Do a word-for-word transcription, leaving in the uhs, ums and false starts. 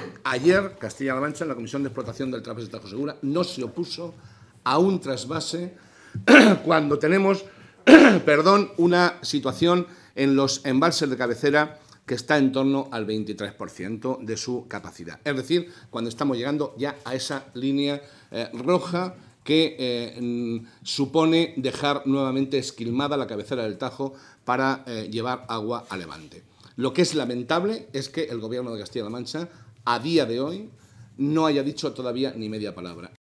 Ayer, Castilla-La Mancha, en la Comisión de Explotación del Trasvase Tajo Segura, no se opuso a un trasvase cuando tenemos perdón, una situación en los embalses de cabecera que está en torno al veintitrés por ciento de su capacidad. Es decir, cuando estamos llegando ya a esa línea eh, roja que eh, supone dejar nuevamente esquilmada la cabecera del Tajo para eh, llevar agua a Levante. Lo que es lamentable es que el Gobierno de Castilla-La Mancha, a día de hoy, no haya dicho todavía ni media palabra.